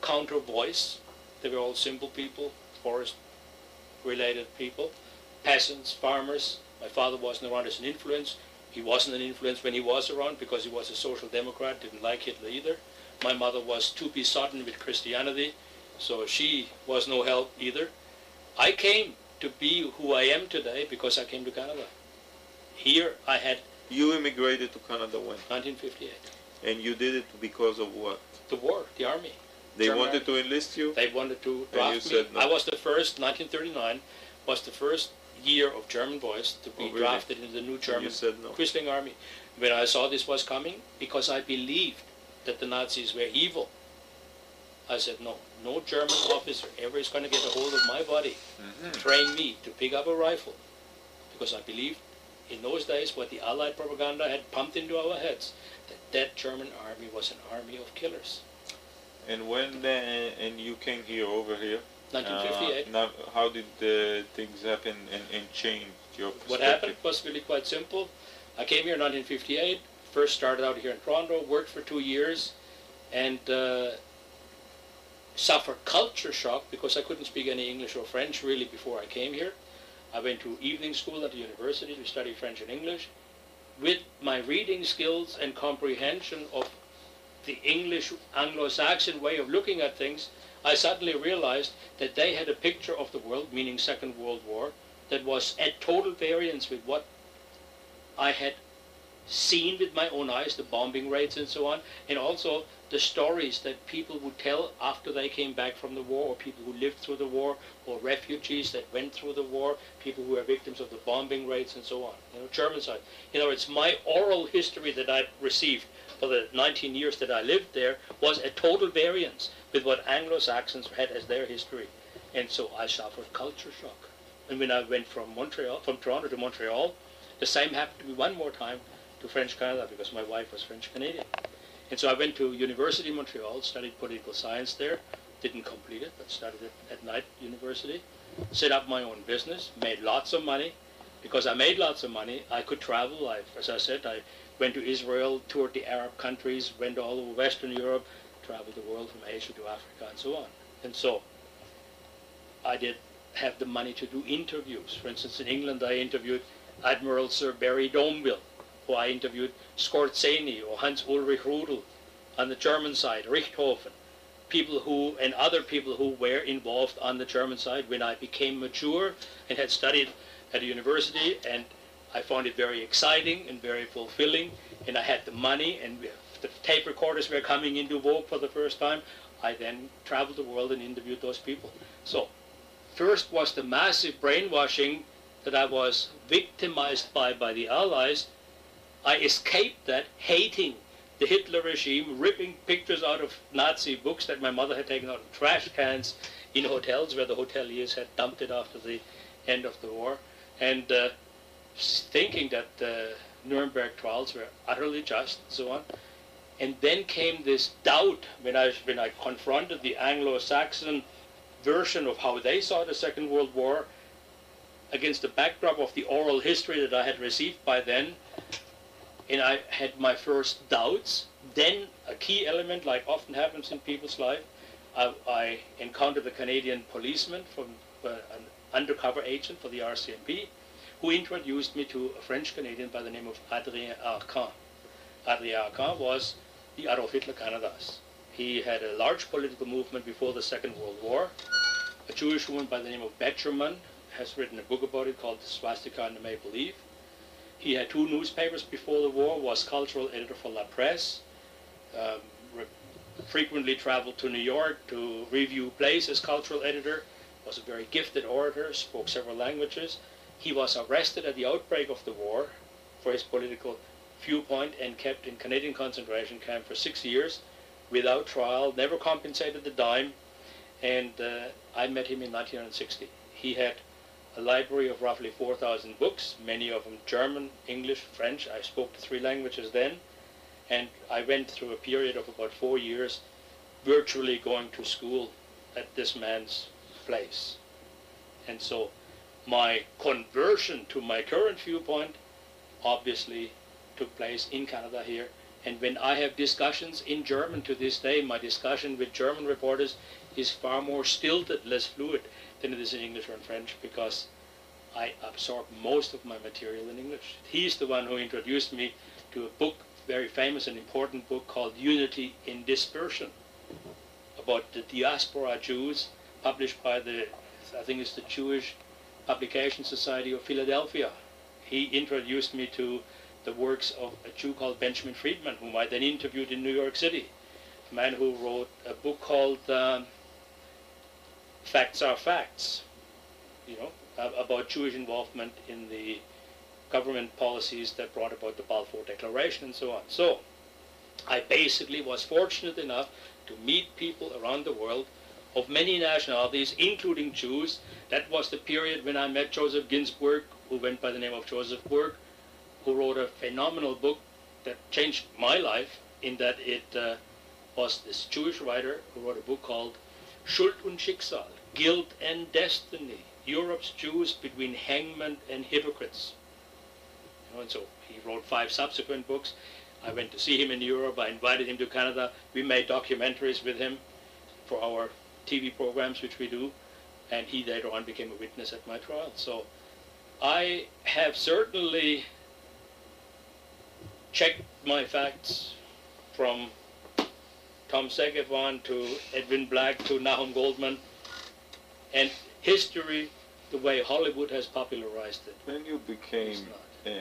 counter voice. They were all simple people, forest-related people, peasants, farmers. My father wasn't around as an influence. He wasn't an influence when he was around because he was a social democrat, didn't like Hitler either. My mother was too besodden with Christianity, so she was no help either. I came to be who I am today because I came to Canada. Here I had... You immigrated to Canada when? 1958. And you did it because of what? The war, the army. They German wanted army. to enlist you? They wanted to draft And you said me. no. I was the first, 1939, was the first year of German boys to be really? drafted into the new German You said no. Quisling army. When I saw this was coming, because I believed that the Nazis were evil, I said, no, no German officer ever is going to get a hold of my body, train me to pick up a rifle, because I believed in those days what the Allied propaganda had pumped into our heads, that German army was an army of killers. And when and you came here, over here? 1958. Now, how did things happen and change your perspective? What happened was really quite simple. I came here in 1958, first started out here in Toronto, worked for 2 years, and suffered culture shock because I couldn't speak any English or French really before I came here. I went to evening school at the university to study French and English. With my reading skills and comprehension of the English Anglo-Saxon way of looking at things, I suddenly realized that they had a picture of the world, meaning Second World War, that was at total variance with what I had seen with my own eyes, the bombing rates and so on, and also the stories that people would tell after they came back from the war, or people who lived through the war, or refugees that went through the war, people who were victims of the bombing rates and so on. You know, German side. You know, it's my oral history that I received for the 19 years that I lived there was a total variance with what Anglo-Saxons had as their history. And so I suffered culture shock. And when I went from Toronto to Montreal, the same happened to me one more time to French Canada because my wife was French Canadian. And so I went to University of Montreal, studied political science there, didn't complete it, but studied it at night university, set up my own business, made lots of money. Because I made lots of money, I could travel. As I said, I went to Israel, toured the Arab countries, went all over Western Europe, traveled the world from Asia to Africa and so on. And so I did have the money to do interviews. For instance, in England I interviewed Admiral Sir Barry Domville, or I interviewed Skorzeny or Hans-Ulrich Rudel. On the German side, Richthofen, people who, and other people who were involved on the German side when I became mature and had studied at a university, and I found it very exciting and very fulfilling, and I had the money, and the tape recorders were coming into vogue for the first time. I then traveled the world and interviewed those people. So, first was the massive brainwashing that I was victimized by the Allies. I escaped that, hating the Hitler regime, ripping pictures out of Nazi books that my mother had taken out of trash cans in hotels where the hoteliers had dumped it after the end of the war, and thinking that the Nuremberg trials were utterly just and so on. And then came this doubt when I confronted the Anglo-Saxon version of how they saw the Second World War against the backdrop of the oral history that I had received by then. And I had my first doubts. Then a key element, like often happens in people's life, I encountered a Canadian policeman, from an undercover agent for the RCMP, who introduced me to a French Canadian by the name of Adrien Arcan. Adrien Arcan was the Adolf Hitler Canadas. He had a large political movement before the Second World War. A Jewish woman by the name of Betcherman has written a book about it called The Swastika and the Maple Leaf. He had 2 newspapers before the war, was cultural editor for La Presse, frequently traveled to New York to review plays as cultural editor, was a very gifted orator, spoke several languages. He was arrested at the outbreak of the war for his political viewpoint and kept in Canadian concentration camp for 6 years without trial, never compensated a dime, and I met him in 1960. He had a library of roughly 4,000 books, many of them German, English, French. I spoke 3 languages then, and I went through a period of about 4 years virtually going to school at this man's place. And so my conversion to my current viewpoint obviously took place in Canada here And when I have discussions in German to this day, my discussion with German reporters is far more stilted, less fluid than it is in English or in French, because I absorb most of my material in English. He's the one who introduced me to a book, very famous and important book called Unity in Dispersion, about the diaspora Jews, published by the, I think it's the Jewish Publication Society of Philadelphia. He introduced me to the works of a Jew called Benjamin Friedman, whom I then interviewed in New York City, a man who wrote a book called Facts Are Facts, you know, about Jewish involvement in the government policies that brought about the Balfour Declaration and so on. So I basically was fortunate enough to meet people around the world of many nationalities, including Jews. That was the period when I met Joseph Ginsburg, who went by the name of Joseph Burg, who wrote a phenomenal book that changed my life, in that it was this Jewish writer who wrote a book called Schuld und Schicksal, Guilt and Destiny, Europe's Jews between hangmen and hypocrites. You know, and so he wrote 5 subsequent books. I went to see him in Europe. I invited him to Canada. We made documentaries with him for our TV programs, which we do, and he later on became a witness at my trial. So I have certainly checked my facts, from Tom Segevon to Edwin Black to Nahum Goldman, and history, the way Hollywood has popularized it. Then you became